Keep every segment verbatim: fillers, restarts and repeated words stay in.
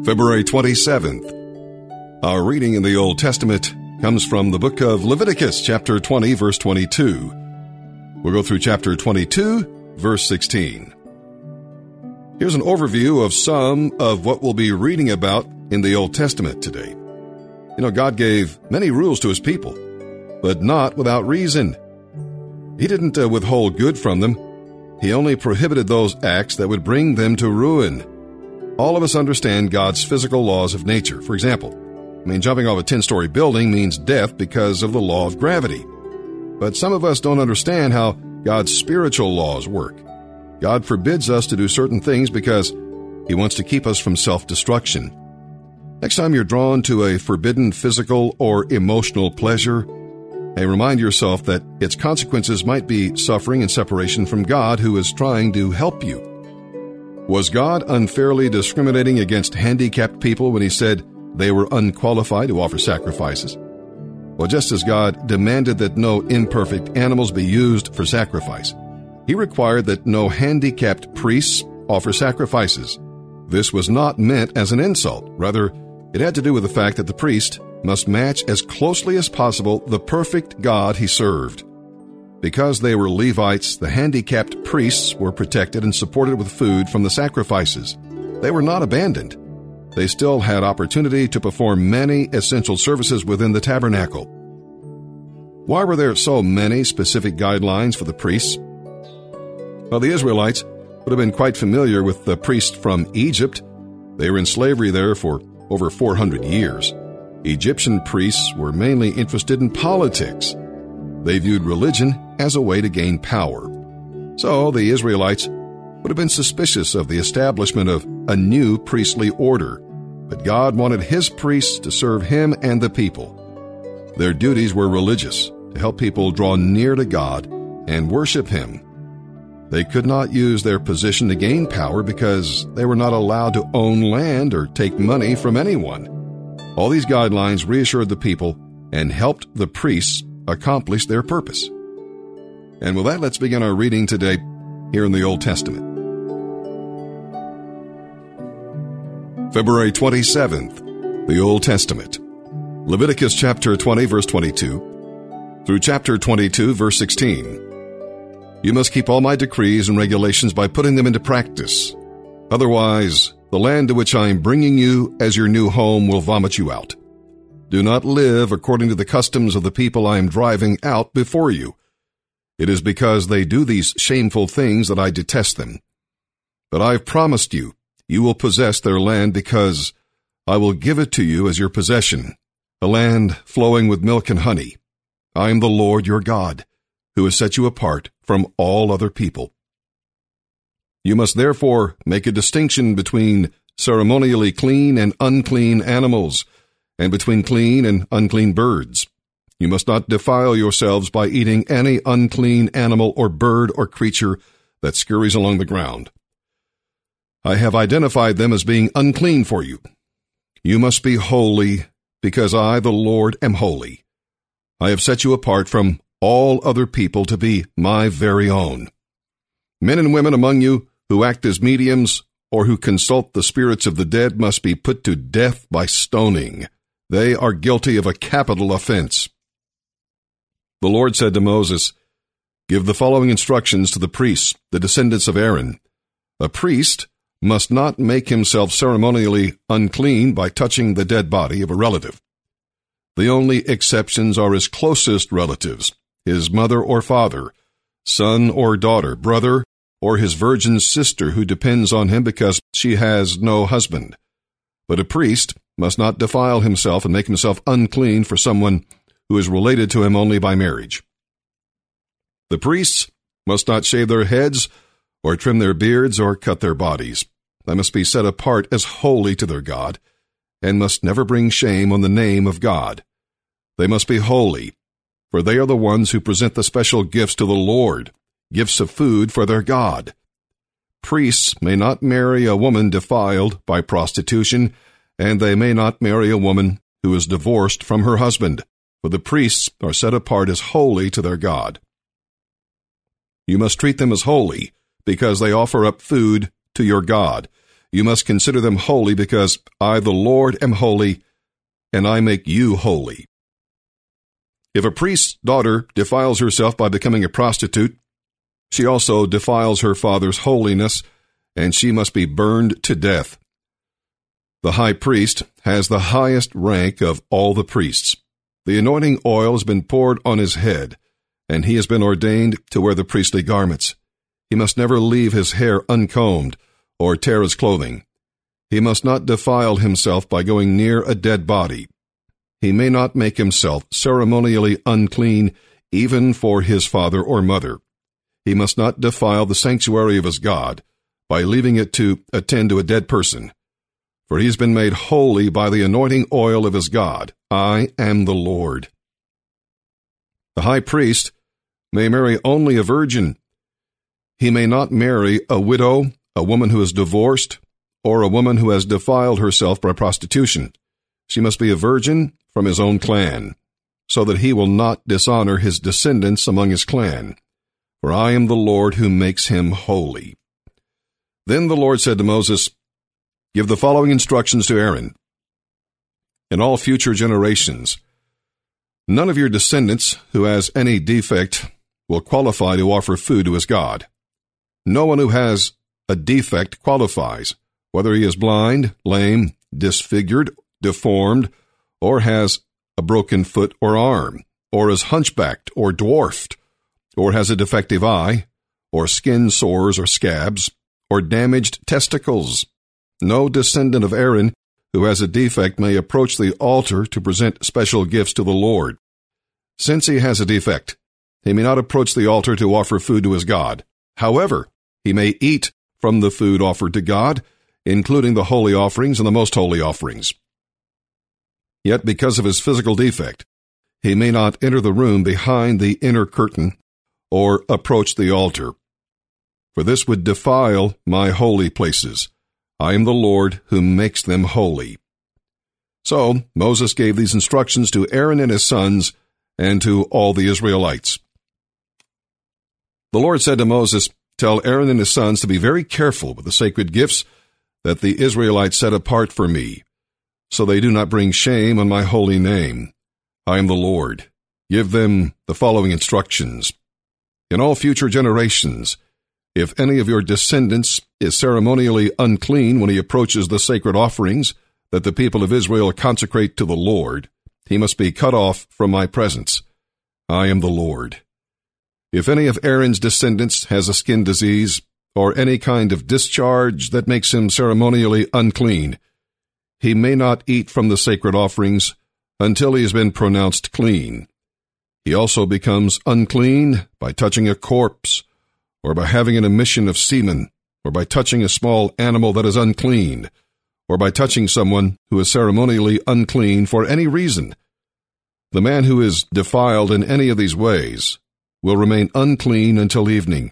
February twenty-seventh. Our reading in the Old Testament comes from the book of Leviticus, chapter twenty, verse twenty-two. We'll go through chapter twenty-two, verse sixteen. Here's an overview of some of what we'll be reading about in the Old Testament today. You know, God gave many rules to His people, but not without reason. He didn't uh, withhold good from them. He only prohibited those acts that would bring them to ruin. All of us understand God's physical laws of nature. For example, I mean, jumping off a ten-story building means death because of the law of gravity. But some of us don't understand how God's spiritual laws work. God forbids us to do certain things because He wants to keep us from self-destruction. Next time you're drawn to a forbidden physical or emotional pleasure, hey, remind yourself that its consequences might be suffering and separation from God, who is trying to help you. Was God unfairly discriminating against handicapped people when He said they were unqualified to offer sacrifices? Well, just as God demanded that no imperfect animals be used for sacrifice, He required that no handicapped priests offer sacrifices. This was not meant as an insult. Rather, it had to do with the fact that the priest must match as closely as possible the perfect God he served. Because they were Levites, the handicapped priests were protected and supported with food from the sacrifices. They were not abandoned. They still had opportunity to perform many essential services within the tabernacle. Why were there so many specific guidelines for the priests? Well, the Israelites would have been quite familiar with the priests from Egypt. They were in slavery there for over four hundred years. Egyptian priests were mainly interested in politics. They viewed religion as a way to gain power. So the Israelites would have been suspicious of the establishment of a new priestly order, but God wanted His priests to serve Him and the people. Their duties were religious, to help people draw near to God and worship Him. They could not use their position to gain power because they were not allowed to own land or take money from anyone. All these guidelines reassured the people and helped the priests accomplish their purpose. And with that, let's begin our reading today here in the Old Testament. February twenty-seventh, the Old Testament. Leviticus chapter twenty, verse twenty-two, through chapter twenty-two, verse sixteen. You must keep all my decrees and regulations by putting them into practice. Otherwise, the land to which I am bringing you as your new home will vomit you out. Do not live according to the customs of the people I am driving out before you. It is because they do these shameful things that I detest them. But I have promised you, you will possess their land because I will give it to you as your possession, a land flowing with milk and honey. I am the Lord your God, who has set you apart from all other people. You must therefore make a distinction between ceremonially clean and unclean animals, and between clean and unclean birds. You must not defile yourselves by eating any unclean animal or bird or creature that scurries along the ground. I have identified them as being unclean for you. You must be holy, because I, the Lord, am holy. I have set you apart from all other people to be my very own. Men and women among you who act as mediums or who consult the spirits of the dead must be put to death by stoning. They are guilty of a capital offense. The Lord said to Moses, Give the following instructions to the priests, the descendants of Aaron. A priest must not make himself ceremonially unclean by touching the dead body of a relative. The only exceptions are his closest relatives, his mother or father, son or daughter, brother, or his virgin sister who depends on him because she has no husband. But a priest must not defile himself and make himself unclean for someone who is related to him only by marriage. The priests must not shave their heads or trim their beards or cut their bodies. They must be set apart as holy to their God and must never bring shame on the name of God. They must be holy, for they are the ones who present the special gifts to the Lord, gifts of food for their God. Priests may not marry a woman defiled by prostitution, and they may not marry a woman who is divorced from her husband, for the priests are set apart as holy to their God. You must treat them as holy, because they offer up food to your God. You must consider them holy, because I, the Lord, am holy, and I make you holy. If a priest's daughter defiles herself by becoming a prostitute, she also defiles her father's holiness, and she must be burned to death. The high priest has the highest rank of all the priests. The anointing oil has been poured on his head, and he has been ordained to wear the priestly garments. He must never leave his hair uncombed or tear his clothing. He must not defile himself by going near a dead body. He may not make himself ceremonially unclean even for his father or mother. He must not defile the sanctuary of his God by leaving it to attend to a dead person, for he has been made holy by the anointing oil of his God. I am the Lord. The high priest may marry only a virgin. He may not marry a widow, a woman who is divorced, or a woman who has defiled herself by prostitution. She must be a virgin from his own clan, so that he will not dishonor his descendants among his clan. For I am the Lord who makes him holy. Then the Lord said to Moses, Give the following instructions to Aaron. In all future generations, none of your descendants who has any defect will qualify to offer food to his God. No one who has a defect qualifies, whether he is blind, lame, disfigured, deformed, or has a broken foot or arm, or is hunchbacked or dwarfed, or has a defective eye, or skin sores or scabs, or damaged testicles. No descendant of Aaron who has a defect may approach the altar to present special gifts to the Lord. Since he has a defect, he may not approach the altar to offer food to his God. However, he may eat from the food offered to God, including the holy offerings and the most holy offerings. Yet because of his physical defect, he may not enter the room behind the inner curtain or approach the altar, for this would defile my holy places. I am the Lord who makes them holy. So Moses gave these instructions to Aaron and his sons and to all the Israelites. The Lord said to Moses, Tell Aaron and his sons to be very careful with the sacred gifts that the Israelites set apart for me, so they do not bring shame on my holy name. I am the Lord. Give them the following instructions. In all future generations, if any of your descendants is ceremonially unclean when he approaches the sacred offerings that the people of Israel consecrate to the Lord, he must be cut off from my presence. I am the Lord. If any of Aaron's descendants has a skin disease or any kind of discharge that makes him ceremonially unclean, he may not eat from the sacred offerings until he has been pronounced clean. He also becomes unclean by touching a corpse, or by having an emission of semen, or by touching a small animal that is unclean, or by touching someone who is ceremonially unclean for any reason. The man who is defiled in any of these ways will remain unclean until evening.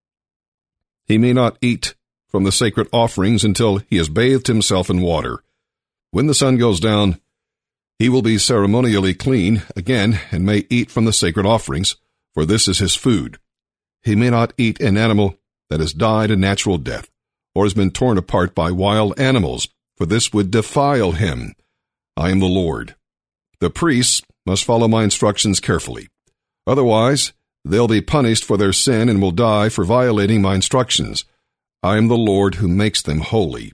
He may not eat from the sacred offerings until he has bathed himself in water. When the sun goes down, he will be ceremonially clean again and may eat from the sacred offerings, for this is his food. He may not eat an animal that has died a natural death, or has been torn apart by wild animals, for this would defile him. I am the Lord. The priests must follow my instructions carefully. Otherwise, they'll be punished for their sin and will die for violating my instructions. I am the Lord who makes them holy.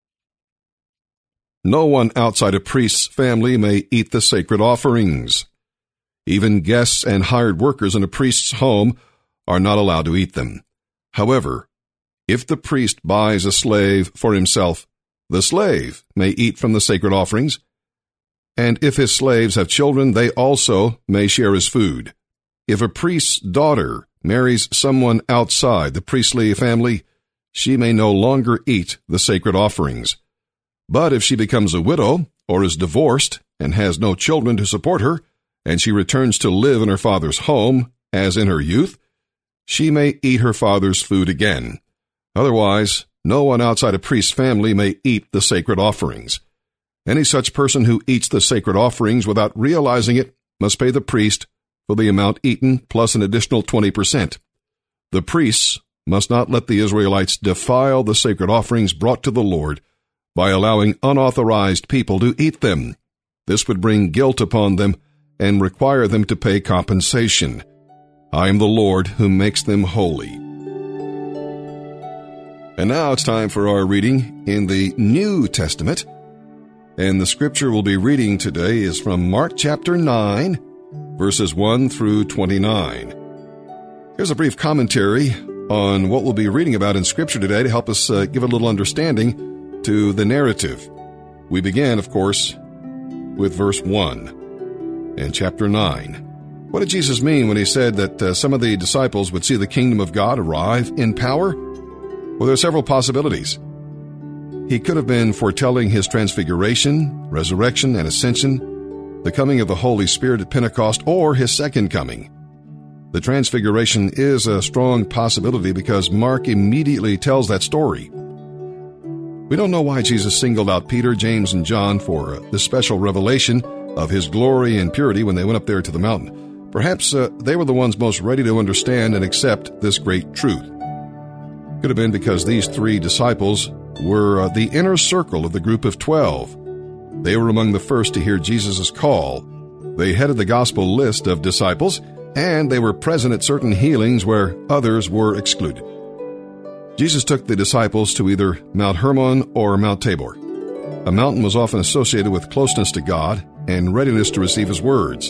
No one outside a priest's family may eat the sacred offerings. Even guests and hired workers in a priest's home are not allowed to eat them. However, if the priest buys a slave for himself, the slave may eat from the sacred offerings, and if his slaves have children, they also may share his food. If a priest's daughter marries someone outside the priestly family, she may no longer eat the sacred offerings. But if she becomes a widow or is divorced and has no children to support her, and she returns to live in her father's home, as in her youth, she may eat her father's food again. Otherwise, no one outside a priest's family may eat the sacred offerings. Any such person who eats the sacred offerings without realizing it must pay the priest for the amount eaten plus an additional twenty percent. The priests must not let the Israelites defile the sacred offerings brought to the Lord by allowing unauthorized people to eat them. This would bring guilt upon them and require them to pay compensation. I am the Lord who makes them holy. And now it's time for our reading in the New Testament. And the scripture we'll be reading today is from Mark chapter nine, verses one through twenty-nine. Here's a brief commentary on what we'll be reading about in scripture today to help us uh, give a little understanding to the narrative. We began, of course, with verse one in chapter nine. What did Jesus mean when he said that uh, some of the disciples would see the kingdom of God arrive in power? Well, there are several possibilities. He could have been foretelling his transfiguration, resurrection, and ascension, the coming of the Holy Spirit at Pentecost, or his second coming. The transfiguration is a strong possibility because Mark immediately tells that story. We don't know why Jesus singled out Peter, James, and John for uh, the special revelation of his glory and purity when they went up there to the mountain. Perhaps uh, they were the ones most ready to understand and accept this great truth. Could have been because these three disciples were uh, the inner circle of the group of twelve. They were among the first to hear Jesus' call. They headed the gospel list of disciples, and they were present at certain healings where others were excluded. Jesus took the disciples to either Mount Hermon or Mount Tabor. A mountain was often associated with closeness to God and readiness to receive his words.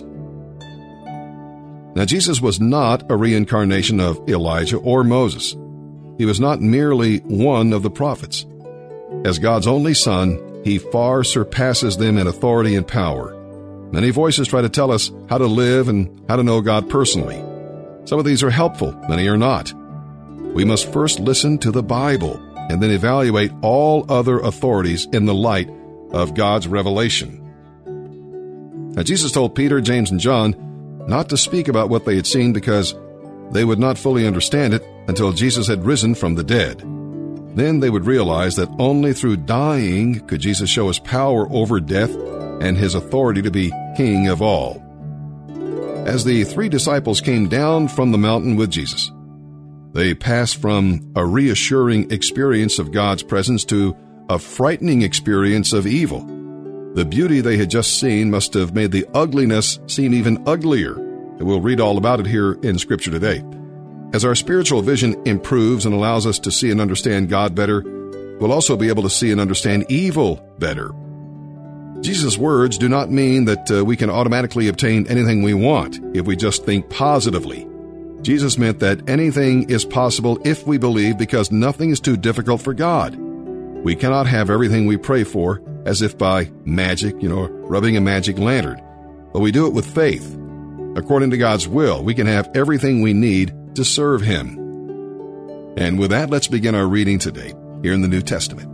Now, Jesus was not a reincarnation of Elijah or Moses. He was not merely one of the prophets. As God's only Son, he far surpasses them in authority and power. Many voices try to tell us how to live and how to know God personally. Some of these are helpful, many are not. We must first listen to the Bible and then evaluate all other authorities in the light of God's revelation. Now, Jesus told Peter, James, and John not to speak about what they had seen because they would not fully understand it until Jesus had risen from the dead. Then they would realize that only through dying could Jesus show his power over death and his authority to be king of all. As the three disciples came down from the mountain with Jesus, they passed from a reassuring experience of God's presence to a frightening experience of evil. The beauty they had just seen must have made the ugliness seem even uglier. We'll read all about it here in Scripture today. As our spiritual vision improves and allows us to see and understand God better, we'll also be able to see and understand evil better. Jesus' words do not mean that uh, we can automatically obtain anything we want if we just think positively. Jesus meant that anything is possible if we believe, because nothing is too difficult for God. We cannot have everything we pray for as if by magic, you know, rubbing a magic lantern, but we do it with faith. According to God's will, we can have everything we need to serve him. And with that, let's begin our reading today here in the New Testament.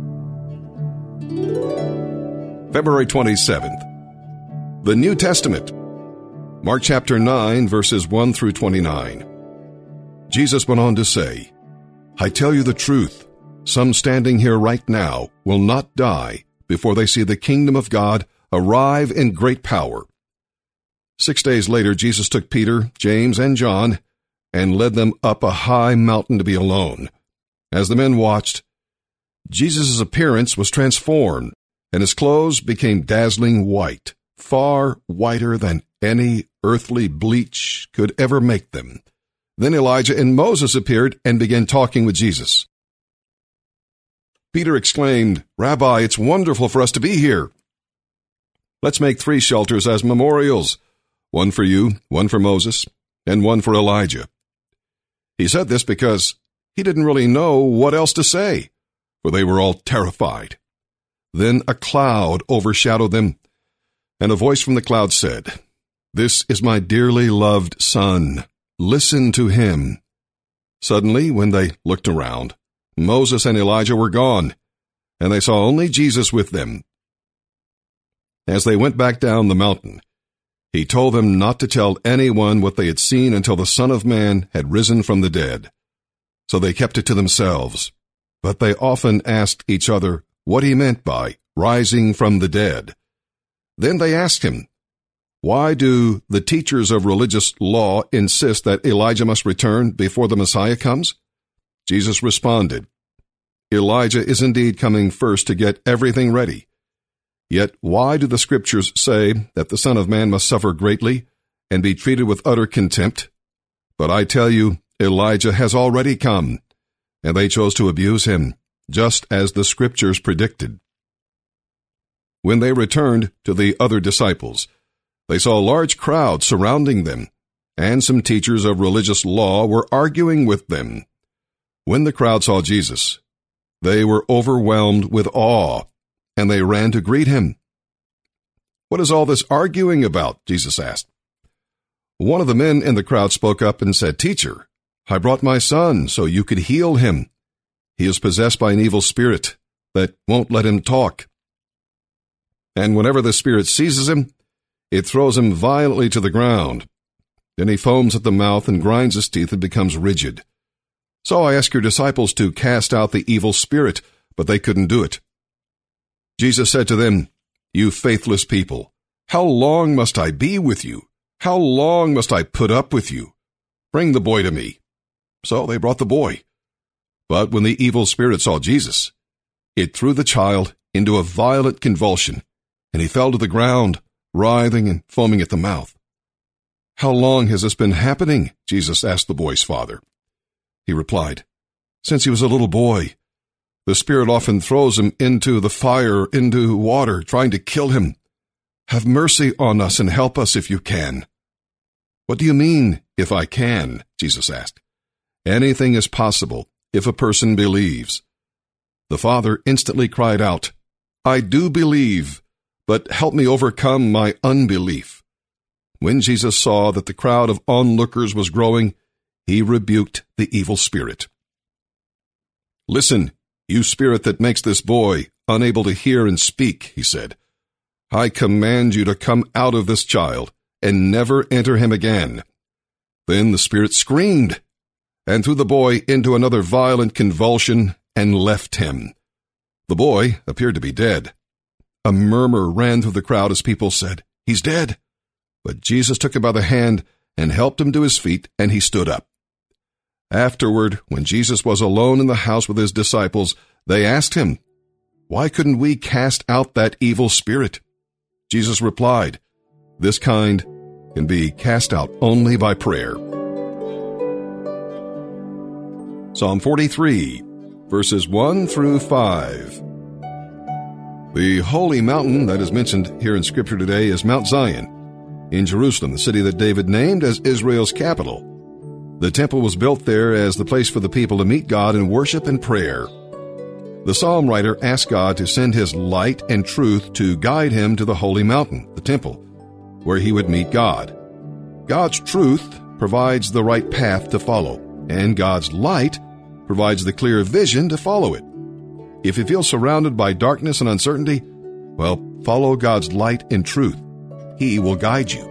February twenty-seventh, the New Testament. Mark chapter nine, verses one through twenty-nine. Jesus went on to say, I tell you the truth, some standing here right now will not die before they see the kingdom of God arrive in great power. Six days later, Jesus took Peter, James, and John and led them up a high mountain to be alone. As the men watched, Jesus' appearance was transformed, and his clothes became dazzling white, far whiter than any earthly bleach could ever make them. Then Elijah and Moses appeared and began talking with Jesus. Peter exclaimed, Rabbi, it's wonderful for us to be here. Let's make three shelters as memorials, one for you, one for Moses, and one for Elijah. He said this because he didn't really know what else to say, for they were all terrified. Then a cloud overshadowed them, and a voice from the cloud said, This is my dearly loved Son. Listen to him. Suddenly, when they looked around, Moses and Elijah were gone, and they saw only Jesus with them. As they went back down the mountain, he told them not to tell anyone what they had seen until the Son of Man had risen from the dead. So they kept it to themselves, but they often asked each other what he meant by rising from the dead. Then they asked him, Why do the teachers of religious law insist that Elijah must return before the Messiah comes? Jesus responded, "Elijah is indeed coming first to get everything ready. Yet why do the Scriptures say that the Son of Man must suffer greatly and be treated with utter contempt? But I tell you, Elijah has already come, and they chose to abuse him, just as the Scriptures predicted." When they returned to the other disciples, they saw a large crowd surrounding them, and some teachers of religious law were arguing with them. When the crowd saw Jesus, they were overwhelmed with awe, and they ran to greet him. "What is all this arguing about?" Jesus asked. One of the men in the crowd spoke up and said, "Teacher, I brought my son so you could heal him. He is possessed by an evil spirit that won't let him talk. And whenever the spirit seizes him, it throws him violently to the ground. Then he foams at the mouth and grinds his teeth and becomes rigid. So I asked your disciples to cast out the evil spirit, but they couldn't do it." Jesus said to them, "You faithless people, how long must I be with you? How long must I put up with you? Bring the boy to me." So they brought the boy. But when the evil spirit saw Jesus, it threw the child into a violent convulsion, and he fell to the ground, writhing and foaming at the mouth. "How long has this been happening?" Jesus asked the boy's father. He replied, "Since he was a little boy. The spirit often throws him into the fire, into water, trying to kill him. Have mercy on us and help us if you can." "What do you mean, if I can?" Jesus asked. "Anything is possible if a person believes." The father instantly cried out, "I do believe, but help me overcome my unbelief." When Jesus saw that the crowd of onlookers was growing, he rebuked the evil spirit. "Listen, you spirit that makes this boy unable to hear and speak," he said. "I command you to come out of this child and never enter him again." Then the spirit screamed and threw the boy into another violent convulsion and left him. The boy appeared to be dead. A murmur ran through the crowd as people said, "He's dead." But Jesus took him by the hand and helped him to his feet, and he stood up. Afterward, when Jesus was alone in the house with his disciples, they asked him, "Why couldn't we cast out that evil spirit?" Jesus replied, "This kind can be cast out only by prayer." Psalm forty-three, verses one through five. The holy mountain that is mentioned here in Scripture today is Mount Zion, in Jerusalem, the city that David named as Israel's capital. The temple was built there as the place for the people to meet God in worship and prayer. The psalm writer asked God to send his light and truth to guide him to the holy mountain, the temple, where he would meet God. God's truth provides the right path to follow, and God's light provides the clear vision to follow it. If you feel surrounded by darkness and uncertainty, well, follow God's light and truth. He will guide you.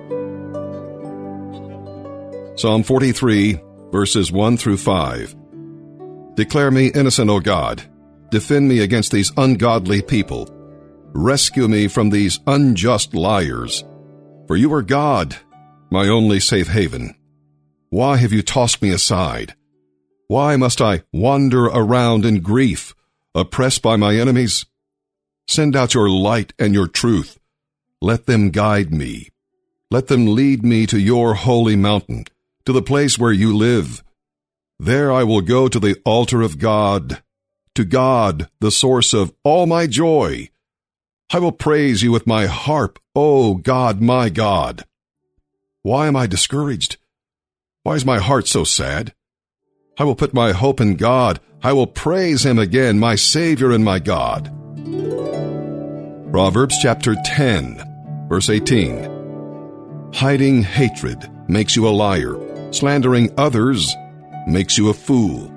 Psalm forty-three, verses one through five. Declare me innocent, O God. Defend me against these ungodly people. Rescue me from these unjust liars. For you are God, my only safe haven. Why have you tossed me aside? Why must I wander around in grief, oppressed by my enemies? Send out your light and your truth. Let them guide me. Let them lead me to your holy mountain, to the place where you live. There I will go to the altar of God, to God, the source of all my joy. I will praise you with my harp, O God, my God. Why am I discouraged? Why is my heart so sad? I will put my hope in God. I will praise him again, my Savior and my God. Proverbs chapter ten, verse eighteen. Hiding hatred makes you a liar. Slandering others makes you a fool.